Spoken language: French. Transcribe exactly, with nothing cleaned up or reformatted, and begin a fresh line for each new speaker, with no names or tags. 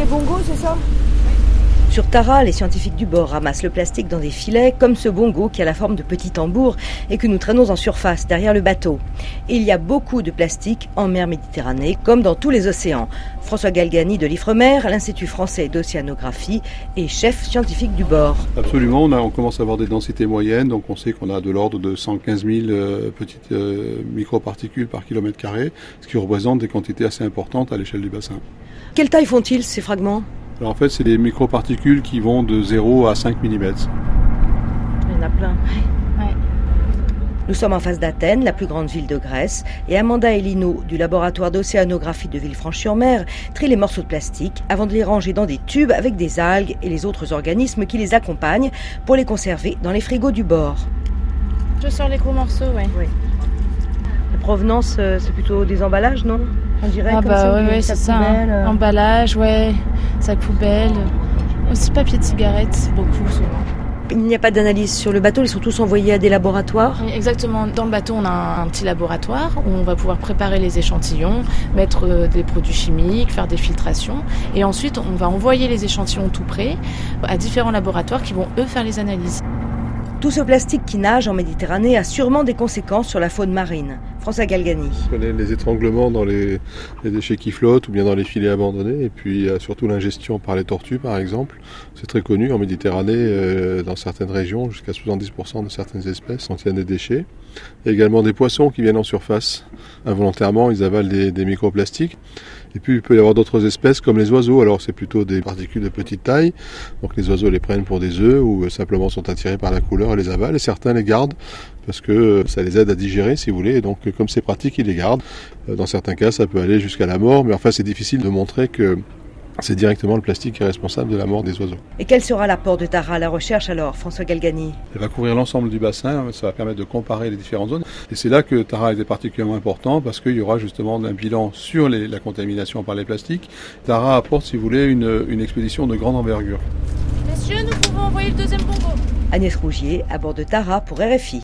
des bongos, c'est ça?
Sur Tara, les scientifiques du bord ramassent le plastique dans des filets comme ce bongo qui a la forme de petit tambour et que nous traînons en surface derrière le bateau. Et il y a beaucoup de plastique en mer Méditerranée comme dans tous les océans. François Galgani de l'Ifremer, l'Institut français d'océanographie et chef scientifique du bord.
Absolument, on, a, on commence à avoir des densités moyennes, donc on sait qu'on a de l'ordre de cent quinze mille euh, petites euh, microparticules par kilomètre carré, ce qui représente des quantités assez importantes à l'échelle du bassin.
Quelle taille font-ils ces fragments ?
Alors en fait, c'est des microparticules qui vont de zéro à cinq millimètres.
Il y en a plein.
Ouais.
Nous sommes en face d'Athènes, la plus grande ville de Grèce, et Amanda et Lino, du laboratoire d'océanographie de Villefranche-sur-Mer, trient les morceaux de plastique avant de les ranger dans des tubes avec des algues et les autres organismes qui les accompagnent pour les conserver dans les frigos du bord.
Je sors les gros morceaux, ouais.
Oui. La provenance, c'est plutôt des emballages, non ? On dirait
ah
comme
bah
ça,
ouais, ouais, c'est ça. Hein. Emballage, ouais, sac poubelle, aussi papier de cigarette, beaucoup souvent.
Il n'y a pas d'analyse sur le bateau, ils sont tous envoyés à des laboratoires ?
Oui, exactement. Dans le bateau, on a un, un petit laboratoire où on va pouvoir préparer les échantillons, mettre euh, des produits chimiques, faire des filtrations. Et ensuite, on va envoyer les échantillons tout près à différents laboratoires qui vont, eux, faire les analyses.
Tout ce plastique qui nage en Méditerranée a sûrement des conséquences sur la faune marine. François Galgani.
On connaît les étranglements dans les, les déchets qui flottent ou bien dans les filets abandonnés. Et puis euh, surtout l'ingestion par les tortues, par exemple. C'est très connu en Méditerranée, euh, dans certaines régions, jusqu'à soixante-dix pour cent de certaines espèces contiennent des déchets. Il y a également des poissons qui viennent en surface. Involontairement, ils avalent des, des microplastiques. Et puis il peut y avoir d'autres espèces comme les oiseaux. Alors c'est plutôt des particules de petite taille. Donc les oiseaux les prennent pour des œufs ou simplement sont attirés par la couleur et les avalent. Et certains les gardent parce que ça les aide à digérer, si vous voulez. Et donc comme c'est pratique, ils les gardent. Dans certains cas, ça peut aller jusqu'à la mort. Mais enfin, c'est difficile de montrer que c'est directement le plastique qui est responsable de la mort des oiseaux.
Et quel sera l'apport de Tara à la recherche alors, François Galgani ?
Elle va couvrir l'ensemble du bassin, ça va permettre de comparer les différentes zones. Et c'est là que Tara était particulièrement important parce qu'il y aura justement un bilan sur les, la contamination par les plastiques. Tara apporte, si vous voulez, une, une expédition de grande envergure.
Messieurs, nous pouvons envoyer le deuxième bongo.
Agnès Rougier, à bord de Tara pour R F I.